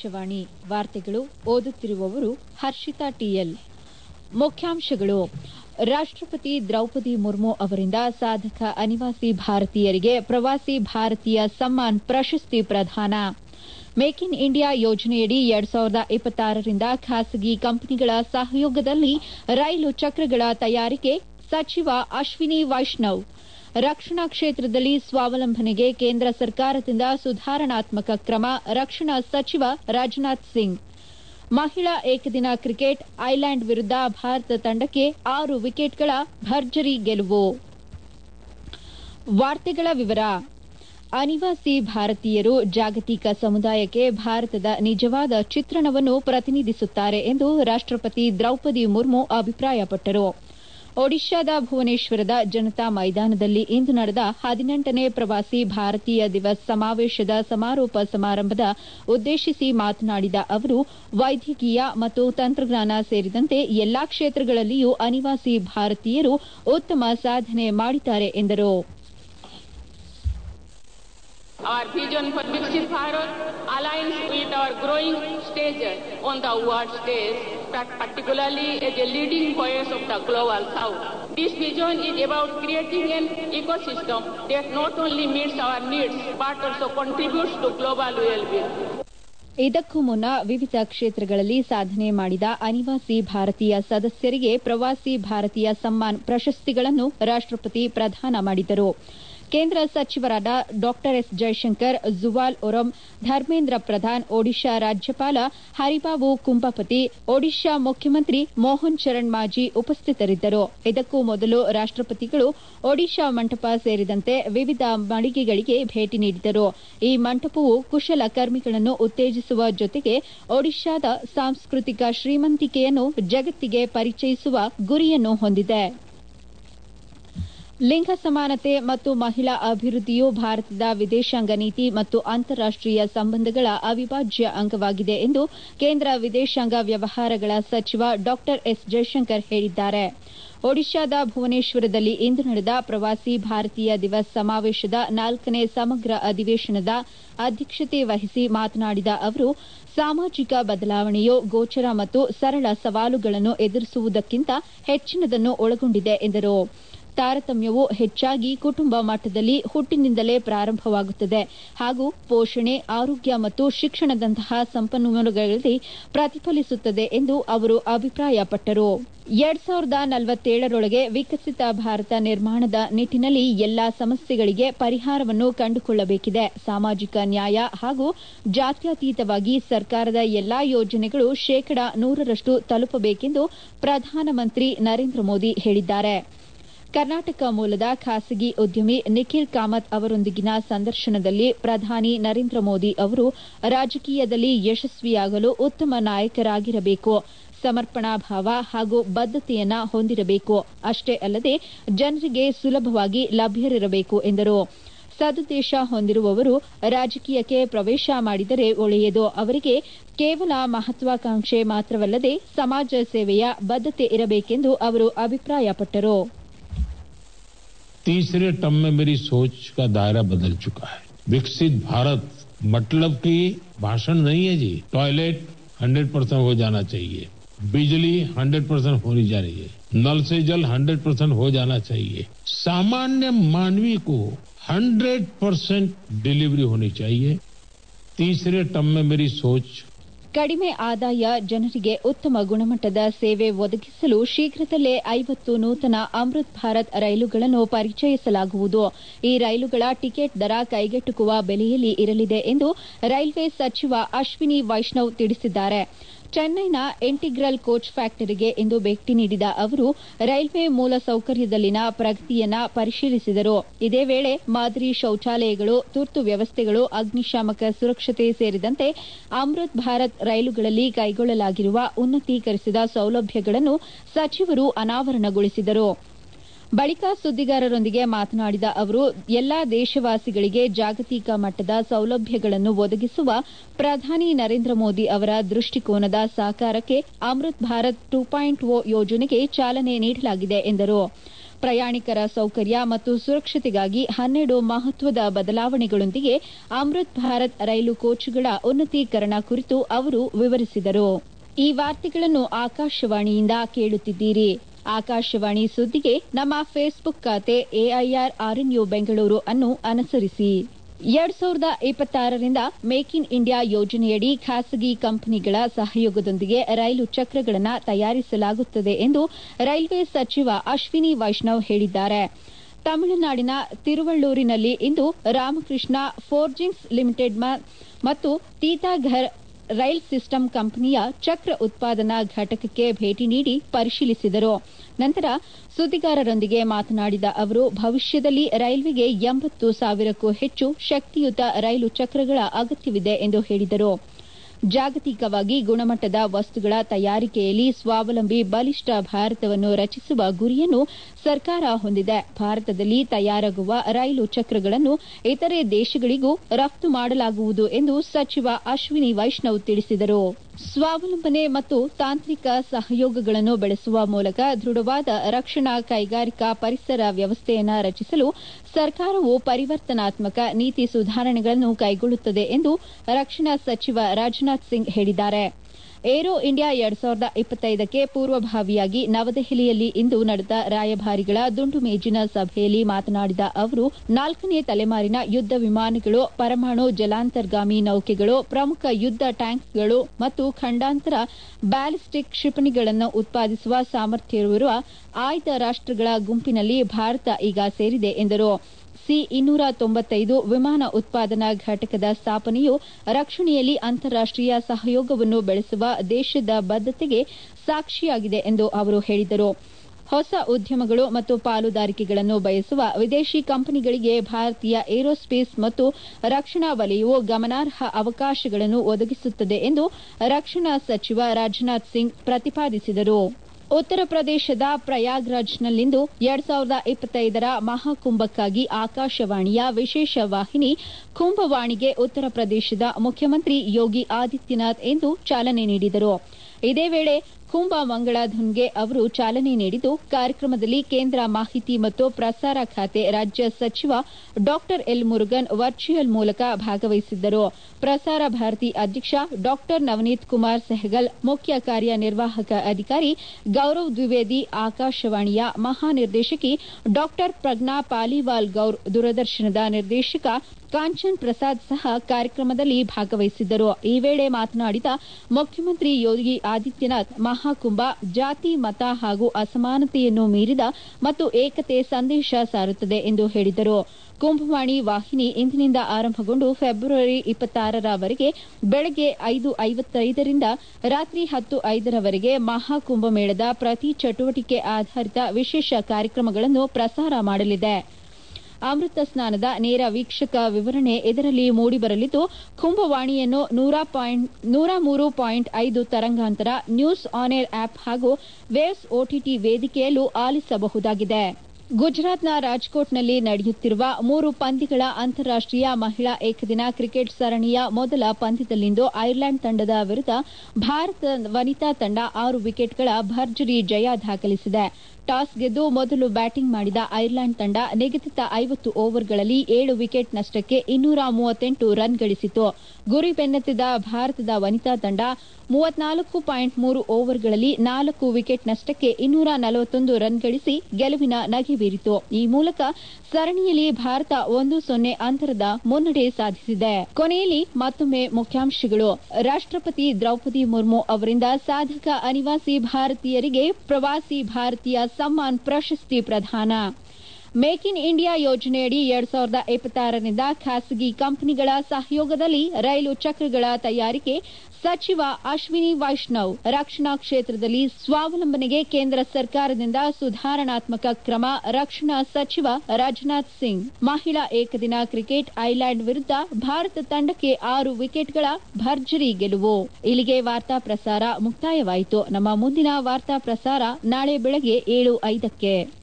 ಆಕಾಶವಾಣಿ ವಾರ್ತೆಗಳು ಓದುತ್ತಿರುವವರು ಹರ್ಷಿತಾ ಟಿಎಲ್. ಮುಖ್ಯಾಂಶಗಳು. ರಾಷ್ಟ್ರಪತಿ ದ್ರೌಪದಿ ಮುರ್ಮು ಅವರಿಂದ ಸಾಧಕ ಅನಿವಾಸಿ ಭಾರತೀಯರಿಗೆ ಪ್ರವಾಸಿ ಭಾರತೀಯ ಸಮ್ಮಾನ್ ಪ್ರಶಸ್ತಿ ಪ್ರದಾನ. ಮೇಕ್ ಇನ್ ಇಂಡಿಯಾ ಯೋಜನೆಯಡಿ 2026ರಿಂದ ಖಾಸಗಿ ಕಂಪನಿಗಳ ಸಹಯೋಗದಲ್ಲಿ ರೈಲು ಚಕ್ರಗಳ ತಯಾರಿಕೆ ಸಚಿವ ಅಶ್ವಿನಿ ವೈಷ್ಣವ್. ರಕ್ಷಣಾ ಕ್ಷೇತ್ರದಲ್ಲಿ ಸ್ವಾವಲಂಬನೆಗೆ ಕೇಂದ್ರ ಸರ್ಕಾರದಿಂದ ಸುಧಾರಣಾತ್ಮಕ ಕ್ರಮ ರಕ್ಷಣಾ ಸಚಿವ ರಾಜನಾಥ್ ಸಿಂಗ್. ಮಹಿಳಾ ಏಕದಿನ ಕ್ರಿಕೆಟ್ ಐಲ್ಯಾಂಡ್ ವಿರುದ್ಧ ಭಾರತ ತಂಡಕ್ಕೆ 6 ವಿಕೆಟ್ಗಳ ಭರ್ಜರಿ ಗೆಲುವು. ವಾರ್ತೆಗಳ ವಿವರ. ಅನಿವಾಸಿ ಭಾರತೀಯರು ಜಾಗತಿಕ ಸಮುದಾಯಕ್ಕೆ ಭಾರತದ ನಿಜವಾದ ಚಿತ್ರಣವನ್ನು ಪ್ರತಿನಿಧಿಸುತ್ತಾರೆ ಎಂದು ರಾಷ್ಟ್ರಪತಿ ದ್ರೌಪದಿ ಮುರ್ಮು ಅಭಿಪ್ರಾಯಪಟ್ಟರು. ಒಡಿಶಾದ ಭುವನೇಶ್ವರದ ಜನತಾ ಮೈದಾನದಲ್ಲಿ ಇಂದು ನಡೆದ 18ನೇ ಪ್ರವಾಸಿ ಭಾರತೀಯ ದಿವಸ್ ಸಮಾವೇಶದ ಸಮಾರೋಪ ಸಮಾರಂಭದ ಉದ್ದೇಶಿಸಿ ಮಾತನಾಡಿದ ಅವರು, ವೈದ್ಯಕೀಯ ಮತ್ತು ತಂತ್ರಜ್ಞಾನ ಸೇರಿದಂತೆ ಎಲ್ಲಾ ಕ್ಷೇತ್ರಗಳಲ್ಲಿಯೂ ಅನಿವಾಸಿ ಭಾರತೀಯರು ಉತ್ತಮ ಸಾಧನೆ ಮಾಡಿದ್ದಾರೆ ಎಂದರು. Our vision for Viksit Bharat aligns with our growing stature on the world stage, particularly as a leading voice of the global south. This vision is about creating an ecosystem that not only meets our needs but also contributes to global well-being. ಇದಕ್ಕೂ ಮುನ್ನ ವಿವಿಧ ಕ್ಷೇತ್ರಗಳಲ್ಲಿ ಸಾಧನೆ ಮಾಡಿದ ಅನಿವಾಸಿ ಭಾರತೀಯ ಸದಸ್ಯರಿಗೆ ಪ್ರವಾಸಿ ಭಾರತೀಯ ಸಮ್ಮಾನ್ ಪ್ರಶಸ್ತಿಗಳನ್ನು ರಾಷ್ಟ್ರಪತಿ ಪ್ರದಾನ ಮಾಡಿದರು. ಕೇಂದ್ರ ಸಚಿವರಾದ ಡಾ ಎಸ್ ಜೈಶಂಕರ್, ಜುವಾಲ್ ಒರಂ, ಧರ್ಮೇಂದ್ರ ಪ್ರಧಾನ್, ಒಡಿಶಾ ರಾಜ್ಯಪಾಲ ಹರಿಬಾಬು ಕುಂಭಪತಿ, ಒಡಿಶಾ ಮುಖ್ಯಮಂತ್ರಿ ಮೋಹನ್ ಚರಣ್ ಮಾಜಿ ಉಪಸ್ಥಿತರಿದ್ದರು. ಇದಕ್ಕೂ ಮೊದಲು ರಾಷ್ಟ್ರಪತಿಗಳು ಒಡಿಶಾ ಮಂಟಪ ಸೇರಿದಂತೆ ವಿವಿಧ ಮಳಿಗೆಗಳಿಗೆ ಭೇಟಿ ನೀಡಿದರು. ಈ ಮಂಟಪವು ಕುಶಲಕರ್ಮಿಗಳನ್ನು ಉತ್ತೇಜಿಸುವ ಜೊತೆಗೆ ಒಡಿಶಾದ ಸಾಂಸ್ಕೃತಿಕ ಶ್ರೀಮಂತಿಕೆಯನ್ನು ಜಗತ್ತಿಗೆ ಪರಿಚಯಿಸುವ ಗುರಿಯನ್ನು ಹೊಂದಿದೆ. ಲಿಂಗ ಸಮಾನತೆ ಮತ್ತು ಮಹಿಳಾ ಅಭಿವೃದ್ಧಿಯು ಭಾರತದ ವಿದೇಶಾಂಗ ನೀತಿ ಮತ್ತು ಅಂತಾರಾಷ್ಟೀಯ ಸಂಬಂಧಗಳ ಅವಿಭಾಜ್ಯ ಅಂಗವಾಗಿದೆ ಎಂದು ಕೇಂದ್ರ ವಿದೇಶಾಂಗ ವ್ಯವಹಾರಗಳ ಸಚಿವ ಡಾ ಎಸ್ ಜೈಶಂಕರ್ ಹೇಳಿದ್ದಾರೆ. ಒಡಿಶಾದ ಭುವನೇಶ್ವರದಲ್ಲಿ ಇಂದು ನಡೆದ ಪ್ರವಾಸಿ ಭಾರತೀಯ ದಿವಸ್ ಸಮಾವೇಶದ 4ನೇ ಸಮಗ್ರ ಅಧಿವೇಶನದ ಅಧ್ಯಕ್ಷತೆ ವಹಿಸಿ ಮಾತನಾಡಿದ ಅವರು, ಸಾಮಾಜಿಕ ಬದಲಾವಣೆಯು ಗೋಚರ ಮತ್ತು ಸರಳ ಸವಾಲುಗಳನ್ನು ಎದುರಿಸುವುದಕ್ಕಿಂತ ಹೆಚ್ಚಿನದನ್ನು ಒಳಗೊಂಡಿದೆ ಎಂದರು. ತಾರತಮ್ಯವು ಹೆಚ್ಚಾಗಿ ಕುಟುಂಬ ಮಟ್ಟದಲ್ಲಿ ಹುಟ್ಟಿನಿಂದಲೇ ಪ್ರಾರಂಭವಾಗುತ್ತದೆ ಹಾಗೂ ಪೋಷಣೆ, ಆರೋಗ್ಯ ಮತ್ತು ಶಿಕ್ಷಣದಂತಹ ಸಂಪನ್ಮೂಲಗಳಲ್ಲಿ ಪ್ರತಿಫಲಿಸುತ್ತದೆ ಎಂದು ಅವರು ಅಭಿಪ್ರಾಯಪಟ್ಟರು. 2047ರೊಳಗೆ ವಿಕಸಿತ ಭಾರತ ನಿರ್ಮಾಣದ ನಿಟ್ಟಿನಲ್ಲಿ ಎಲ್ಲಾ ಸಮಸ್ಯೆಗಳಿಗೆ ಪರಿಹಾರವನ್ನು ಕಂಡುಕೊಳ್ಳಬೇಕಿದೆ. ಸಾಮಾಜಿಕ ನ್ಯಾಯ ಹಾಗೂ ಜಾತ್ಯತೀತವಾಗಿ ಸರ್ಕಾರದ ಎಲ್ಲಾ ಯೋಜನೆಗಳು 100% ತಲುಪಬೇಕೆಂದು ಪ್ರಧಾನಮಂತ್ರಿ ನರೇಂದ್ರ ಮೋದಿ ಹೇಳಿದ್ದಾರೆ. ಕರ್ನಾಟಕ ಮೂಲದ ಖಾಸಗಿ ಉದ್ಯಮಿ ನಿಖಿಲ್ ಕಾಮತ್ ಅವರೊಂದಿಗಿನ ಸಂದರ್ಶನದಲ್ಲಿ ಪ್ರಧಾನಿ ನರೇಂದ್ರ ಮೋದಿ ಅವರು ರಾಜಕೀಯದಲ್ಲಿ ಯಶಸ್ವಿಯಾಗಲು ಉತ್ತಮ ನಾಯಕರಾಗಿರಬೇಕು, ಸಮರ್ಪಣಾ ಭಾವ ಹಾಗೂ ಬದ್ಧತೆಯನ್ನ ಹೊಂದಿರಬೇಕು, ಅಷ್ಟೇ ಅಲ್ಲದೆ ಜನರಿಗೆ ಸುಲಭವಾಗಿ ಲಭ್ಯರಿರಬೇಕು ಎಂದರು. ಸದುದ್ದೇಶ ಹೊಂದಿರುವವರು ರಾಜಕೀಯಕ್ಕೆ ಪ್ರವೇಶ ಮಾಡಿದರೆ ಒಳ್ಳೆಯದು. ಅವರಿಗೆ ಕೇವಲ ಮಹತ್ವಾಕಾಂಕ್ಷೆ ಮಾತ್ರವಲ್ಲದೆ ಸಮಾಜ ಸೇವೆಯ ಬದ್ಧತೆ ಇರಬೇಕೆಂದು ಅವರು ಅಭಿಪ್ರಾಯಪಟ್ಟರು. तीसरे टर्म में मेरी सोच का दायरा बदल चुका है. विकसित भारत मतलब कि भाषण नहीं है जी. टॉयलेट 100% हो जाना चाहिए, बिजली 100% होनी चाहिए, नल से जल 100% हो जाना चाहिए, सामान्य मानवी को 100% डिलीवरी होनी चाहिए. तीसरे टर्म में मेरी सोच ಕಡಿಮೆ ಆದಾಯ ಜನರಿಗೆ ಉತ್ತಮ ಗುಣಮಟ್ಟದ ಸೇವೆ ಒದಗಿಸಲು ಶೀಘ್ರದಲ್ಲೇ 50 ನೂತನ ಅಮೃತ್ ಭಾರತ್ ರೈಲುಗಳನ್ನು ಪರಿಚಯಿಸಲಾಗುವುದು. ಈ ರೈಲುಗಳ ಟಿಕೆಟ್ ದರ ಕೈಗೆಟುಕುವ ಬೆಲೆಯಲ್ಲಿ ಇರಲಿದೆ ಎಂದು ರೈಲ್ವೆ ಸಚಿವ ಅಶ್ವಿನಿ ವೈಷ್ಣವ್ ತಿಳಿಸಿದ್ದಾರೆ. ಚೆನ್ನೈನ ಇಂಟಿಗ್ರಲ್ ಕೋಚ್ ಫ್ಯಾಕ್ಟರಿಗೆ ಇಂದು ಭೇಟಿ ನೀಡಿದ ಅವರು ರೈಲ್ವೆ ಮೂಲಸೌಕರ್ಯದಲ್ಲಿನ ಪ್ರಗತಿಯನ್ನ ಪರಿಶೀಲಿಸಿದರು. ಇದೇ ವೇಳೆ ಮಾದರಿ ಶೌಚಾಲಯಗಳು, ತುರ್ತು ವ್ಯವಸ್ಥೆಗಳು, ಅಗ್ನಿಶಾಮಕ ಸುರಕ್ಷತೆ ಸೇರಿದಂತೆ ಅಮೃತ್ ಭಾರತ್ ರೈಲುಗಳಲ್ಲಿ ಕೈಗೊಳ್ಳಲಾಗಿರುವ ಉನ್ನತೀಕರಿಸಿದ ಸೌಲಭ್ಯಗಳನ್ನು ಸಚಿವರು ಅನಾವರಣಗೊಳಿಸಿದರು. ಬಳಿಕ ಸುದ್ದಿಗಾರರೊಂದಿಗೆ ಮಾತನಾಡಿದ ಅವರು, ಎಲ್ಲಾ ದೇಶವಾಸಿಗಳಿಗೆ ಜಾಗತಿಕ ಮಟ್ಟದ ಸೌಲಭ್ಯಗಳನ್ನು ಒದಗಿಸುವ ಪ್ರಧಾನಿ ನರೇಂದ್ರ ಮೋದಿ ಅವರ ದೃಷ್ಟಿಕೋನದ ಸಾಕಾರಕ್ಕೆ ಅಮೃತ್ ಭಾರತ್ 2.0 ಯೋಜನೆಗೆ ಚಾಲನೆ ನೀಡಲಾಗಿದೆ ಎಂದರು. ಪ್ರಯಾಣಿಕರ ಸೌಕರ್ಯ ಮತ್ತು ಸುರಕ್ಷತೆಗಾಗಿ 12 ಮಹತ್ವದ ಬದಲಾವಣೆಗಳೊಂದಿಗೆ ಅಮೃತ್ ಭಾರತ್ ರೈಲು ಕೋಚ್ಗಳ ಉನ್ನತೀಕರಣ ಕುರಿತು ಅವರು ವಿವರಿಸಿದರು. ಈ ವಾರ್ತೆಗಳನ್ನು ಆಕಾಶವಾಣಿಯಿಂದ ಕೇಳುತ್ತಿದ್ದೀರಿ. ಆಕಾಶವಾಣಿ ಸುದ್ದಿಗೆ ನಮ್ಮ ಫೇಸ್ಬುಕ್ ಖಾತೆ AIR RNU ಬೆಂಗಳೂರು ಅನ್ನು ಅನುಸರಿಸಿ. 2026ರಿಂದ ಮೇಕ್ ಇನ್ ಇಂಡಿಯಾ ಯೋಜನೆಯಡಿ ಖಾಸಗಿ ಕಂಪನಿಗಳ ಸಹಯೋಗದೊಂದಿಗೆ ರೈಲು ಚಕ್ರಗಳನ್ನು ತಯಾರಿಸಲಾಗುತ್ತದೆ ಎಂದು ರೈಲ್ವೆ ಸಚಿವ ಅಶ್ವಿನಿ ವೈಷ್ಣವ್ ಹೇಳಿದ್ದಾರೆ. ತಮಿಳುನಾಡಿನ ತಿರುವಳ್ಳೂರಿನಲ್ಲಿ ಇಂದು ರಾಮಕೃಷ್ಣ ಫೋರ್ಜಿಂಗ್ಸ್ ಲಿಮಿಟೆಡ್ ಮತ್ತು ತೀತಾಘರ್ ರೈಲ್ ಸಿಸ್ಟಮ್ ಕಂಪನಿಯ ಚಕ್ರ ಉತ್ಪಾದನಾ ಘಟಕಕ್ಕೆ ಭೇಟಿ ನೀಡಿ ಪರಿಶೀಲಿಸಿದರು. ನಂತರ ಸುದ್ದಿಗಾರರೊಂದಿಗೆ ಮಾತನಾಡಿದ ಅವರು, ಭವಿಷ್ಯದಲ್ಲಿ ರೈಲ್ವೆಗೆ 80,000ಕ್ಕೂ ಹೆಚ್ಚು ಶಕ್ತಿಯುತ ರೈಲು ಚಕ್ರಗಳ ಅಗತ್ಯವಿದೆ ಎಂದು ಹೇಳಿದರು. ಜಾಗತಿಕವಾಗಿ ಗುಣಮಟ್ಟದ ವಸ್ತುಗಳ ತಯಾರಿಕೆಯಲ್ಲಿ ಸ್ವಾವಲಂಬಿ ಬಲಿಷ್ಠ ಭಾರತವನ್ನು ರಚಿಸುವ ಗುರಿಯನ್ನು ಸರ್ಕಾರ ಹೊಂದಿದೆ. ಭಾರತದಲ್ಲಿ ತಯಾರಾಗುವ ರೈಲು ಚಕ್ರಗಳನ್ನು ಇತರೆ ದೇಶಗಳಿಗೂ ರಫ್ತು ಮಾಡಲಾಗುವುದು ಎಂದು ಸಚಿವ ಅಶ್ವಿನಿ ವೈಷ್ಣವ್ ತಿಳಿಸಿದರು. ಸ್ವಾವಲಂಬನೆ ಮತ್ತು ತಾಂತ್ರಿಕ ಸಹಯೋಗಗಳನ್ನು ಬೆಳೆಸುವ ಮೂಲಕ ದೃಢವಾದ ರಕ್ಷಣಾ ಕೈಗಾರಿಕಾ ಪರಿಸರ ವ್ಯವಸ್ಥೆಯನ್ನು ರಚಿಸಲು ಸರ್ಕಾರವು ಪರಿವರ್ತನಾತ್ಮಕ ನೀತಿ ಸುಧಾರಣೆಗಳನ್ನು ಕೈಗೊಳ್ಳುತ್ತದೆ ಎಂದು ರಕ್ಷಣಾ ಸಚಿವ ರಾಜನಾಥ್ ಸಿಂಗ್ ಹೇಳಿದ್ದಾರೆ. ಏರೋ ಇಂಡಿಯಾ 2025ಕ್ಕೆ ಪೂರ್ವಭಾವಿಯಾಗಿ ನವದೆಹಲಿಯಲ್ಲಿ ಇಂದು ನಡೆದ ರಾಯಭಾರಿಗಳ ದುಂಡು ಮೇಜಿನ ಸಭೆಯಲ್ಲಿ ಮಾತನಾಡಿದ ಅವರು, 4ನೇ ತಲೆಮಾರಿನ ಯುದ್ಧ ವಿಮಾನಗಳು, ಪರಮಾಣು ಜಲಾಂತರ್ಗಾಮಿ ನೌಕೆಗಳು, ಪ್ರಮುಖ ಯುದ್ಧ ಟ್ಯಾಂಕ್ಗಳು ಮತ್ತು ಖಂಡಾಂತರ ಬ್ಯಾಲಿಸ್ಟಿಕ್ ಕ್ಷಿಪಣಿಗಳನ್ನು ಉತ್ಪಾದಿಸುವ ಸಾಮರ್ಥ್ಯವಿರುವ ಆಯ್ದ ರಾಷ್ಟಗಳ ಗುಂಪಿನಲ್ಲಿ ಭಾರತ ಈಗ ಸೇರಿದೆ ಎಂದರು. C-295 ವಿಮಾನ ಉತ್ಪಾದನಾ ಘಟಕದ ಸ್ಥಾಪನೆಯು ರಕ್ಷಣೆಯಲ್ಲಿ ಅಂತಾರಾಷ್ಟೀಯ ಸಹಯೋಗವನ್ನು ಬೆಳೆಸುವ ದೇಶದ ಬದ್ಧತೆಗೆ ಸಾಕ್ಷಿಯಾಗಿದೆ ಎಂದು ಅವರು ಹೇಳಿದರು. ಹೊಸ ಉದ್ಯಮಗಳು ಮತ್ತು ಪಾಲುದಾರಿಕೆಗಳನ್ನು ಬಯಸುವ ವಿದೇಶಿ ಕಂಪನಿಗಳಿಗೆ ಭಾರತೀಯ ಏರೋಸ್ಪೇಸ್ ಮತ್ತು ರಕ್ಷಣಾ ವಲಯವು ಗಮನಾರ್ಹ ಅವಕಾಶಗಳನ್ನು ಒದಗಿಸುತ್ತದೆ ಎಂದು ರಕ್ಷಣಾ ಸಚಿವ ರಾಜನಾಥ್ ಸಿಂಗ್ ಪ್ರತಿಪಾದಿಸಿದರು. ಉತ್ತರ ಪ್ರದೇಶದ ಪ್ರಯಾಗ್ರಾಜ್ನಲ್ಲಿಂದು 2025ರ ಮಹಾಕುಂಭಕ್ಕಾಗಿ ಆಕಾಶವಾಣಿಯ ವಿಶೇಷ ವಾಹಿನಿ ಕುಂಭವಾಣಿಗೆ ಉತ್ತರ ಪ್ರದೇಶದ ಮುಖ್ಯಮಂತ್ರಿ ಯೋಗಿ ಆದಿತ್ಯನಾಥ್ ಇಂದು ಚಾಲನೆ ನೀಡಿದರು. ಇದೇ ವೇಳೆ ಕುಂಭ ಮಂಗಳಾಧನ್ಗೆ ಅವರು ಚಾಲನೆ ನೀಡಿದ್ದು, ಕಾರ್ಯಕ್ರಮದಲ್ಲಿ ಕೇಂದ್ರ ಮಾಹಿತಿ ಮತ್ತು ಪ್ರಸಾರ ಖಾತೆ ರಾಜ್ಯ ಸಚಿವ ಡಾ ಎಲ್ ಮುರುಗನ್ ವರ್ಚುವಲ್ ಮೂಲಕ ಭಾಗವಹಿಸಿದ್ದರು. ಪ್ರಸಾರ ಭಾರತಿ ಅಧ್ಯಕ್ಷ ಡಾ ನವನೀತ್ ಕುಮಾರ್ ಸೆಹಗಲ್, ಮುಖ್ಯ ಕಾರ್ಯನಿರ್ವಾಹಕ ಅಧಿಕಾರಿ ಗೌರವ್ ದ್ವಿವೇದಿ, ಆಕಾಶವಾಣಿಯ ಮಹಾನಿರ್ದೇಶಕಿ ಡಾ ಪ್ರಜ್ಞಾ ಪಾಲಿವಾಲ್ ಗೌರ್, ದೂರದರ್ಶನದ ನಿರ್ದೇಶಕ ಕಾಂಚನ್ ಪ್ರಸಾದ್ ಸಹ ಕಾರ್ಯಕ್ರಮದಲ್ಲಿ ಭಾಗವಹಿಸಿದ್ದರು. ಈ ವೇಳೆ ಮಾತನಾಡಿದ ಮುಖ್ಯಮಂತ್ರಿ ಯೋಗಿ ಆದಿತ್ಯನಾಥ್, ಮಹಾಕುಂಭ ಜಾತಿ, ಮತ ಹಾಗೂ ಅಸಮಾನತೆಯನ್ನು ಮೀರಿದ ಮತ್ತು ಏಕತೆ ಸಂದೇಶ ಸಾರುತ್ತದೆ ಎಂದು ಹೇಳಿದರು. ಕುಂಭವಾಣಿ ವಾಹಿನಿ ಇಂದಿನಿಂದ ಆರಂಭಗೊಂಡು ಫೆಬ್ರವರಿ 26ರವರೆಗೆ ಬೆಳಗ್ಗೆ 5:55ರಿಂದ ರಾತ್ರಿ 10:05ರವರೆಗೆ ಮಹಾಕುಂಭಮೇಳದ ಪ್ರತಿ ಚಟುವಟಿಕೆ ಆಧಾರಿತ ವಿಶೇಷ ಕಾರ್ಯಕ್ರಮಗಳನ್ನು ಪ್ರಸಾರ ಮಾಡಲಿದೆ. ಅಮೃತ ಸ್ನಾನದ ನೇರ ವೀಕ್ಷಕ ವಿವರಣೆ ಇದರಲ್ಲಿ ಮೂಡಿಬರಲಿದ್ದು, ಕುಂಭವಾಣಿಯನ್ನು 103.5 ತರಂಗಾಂತರ, ನ್ಯೂಸ್ ಆನ್ ಏರ್ ಆಪ್ ಹಾಗೂ ವೇವ್ಸ್ OTT ವೇದಿಕೆಯಲ್ಲೂ ಆಲಿಸಬಹುದಾಗಿದೆ. ಗುಜರಾತ್ನ ರಾಜ್ಕೋಟ್ನಲ್ಲಿ ನಡೆಯುತ್ತಿರುವ 3 ಪಂದ್ಯಗಳ ಅಂತಾರಾಷ್ಟೀಯ ಮಹಿಳಾ ಏಕದಿನ ಕ್ರಿಕೆಟ್ ಸರಣಿಯ ಮೊದಲ ಪಂದ್ಯದಲ್ಲಿಂದು ಐರ್ಲೆಂಡ್ ತಂಡದ ವಿರುದ್ಧ ಭಾರತ ವನಿತಾ ತಂಡ 6 ವಿಕೆಟ್ಗಳ ಭರ್ಜರಿ ಜಯ ದಾಖಲಿಸಿದೆ. ಟಾಸ್ ಗೆದ್ದು ಮೊದಲು ಬ್ಯಾಟಿಂಗ್ ಮಾಡಿದ ಐರ್ಲೆಂಡ್ ತಂಡ ನಿಗದಿತ 50 ಓವರ್ಗಳಲ್ಲಿ 7 ವಿಕೆಟ್ ನಷ್ಟಕ್ಕೆ 238 ರನ್ ಗಳಿಸಿತು. ಗುರಿ ಬೆನ್ನತ್ತಿದ ಭಾರತದ ವನಿತಾ ತಂಡ 34.3 ಓವರ್ಗಳಲ್ಲಿ 4 ವಿಕೆಟ್ ನಷ್ಟಕ್ಕೆ 241 ರನ್ ಗಳಿಸಿ ಗೆಲುವಿನ ನಗೆ ಬೀರಿತು. ಈ ಮೂಲಕ ಸರಣಿಯಲ್ಲಿ ಭಾರತ 1-0 ಅಂತರದ ಮುನ್ನಡೆ ಸಾಧಿಸಿದೆ. ಕೊನೆಯಲ್ಲಿ ಮತ್ತೊಮ್ಮೆ ಮುಖ್ಯಾಂಶಗಳು. ರಾಷ್ಟಪತಿ ದ್ರೌಪದಿ ಮುರ್ಮು ಅವರಿಂದ ಸಾಧಕ ಅನಿವಾಸಿ ಭಾರತೀಯರಿಗೆ ಪ್ರವಾಸಿ ಭಾರತೀಯ ಸಮ್ಮಾನ್ ಪ್ರಶಸ್ತಿ ಪ್ರದಾನ. ಮೇಕ್ ಇನ್ ಇಂಡಿಯಾ ಯೋಜನೆಯಡಿ 2026ರಿಂದ ಖಾಸಗಿ ಕಂಪನಿಗಳ ಸಹಯೋಗದಲ್ಲಿ ರೈಲು ಚಕ್ರಗಳ ತಯಾರಿಕೆ ಸಚಿವ ಅಶ್ವಿನಿ ವೈಷ್ಣವ್. ರಕ್ಷಣಾ ಕ್ಷೇತ್ರದಲ್ಲಿ ಸ್ವಾವಲಂಬನೆಗೆ ಕೇಂದ್ರ ಸರ್ಕಾರದಿಂದ ಸುಧಾರಣಾತ್ಮಕ ಕ್ರಮ, ರಕ್ಷಣಾ ಸಚಿವ ರಾಜನಾಥ್ ಸಿಂಗ್. ಮಹಿಳಾ ಏಕದಿನ ಕ್ರಿಕೆಟ್ ಐರ್ಲೆಂಡ್ ವಿರುದ್ಧ ಭಾರತ ತಂಡಕ್ಕೆ 6 ವಿಕೆಟ್ಗಳ ಭರ್ಜರಿ ಗೆಲುವು. ಇಲ್ಲಿಗೆ ವಾರ್ತಾ ಪ್ರಸಾರ ಮುಕ್ತಾಯವಾಯಿತು. ನಮ್ಮ ಮುಂದಿನ ವಾರ್ತಾ ಪ್ರಸಾರ ನಾಳೆ ಬೆಳಗ್ಗೆ 7:05ಕ್ಕೆ.